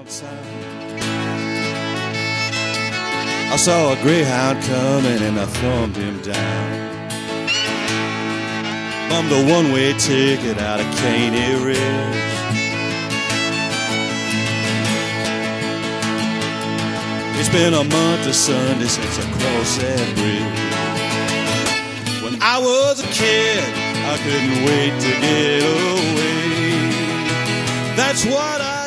town. I saw a greyhound coming and I thumbed him down. Bumped a one-way ticket out of Caney Ridge. It's been a month of Sunday since I crossed that bridge. When I was a kid, I couldn't wait to get away. That's what I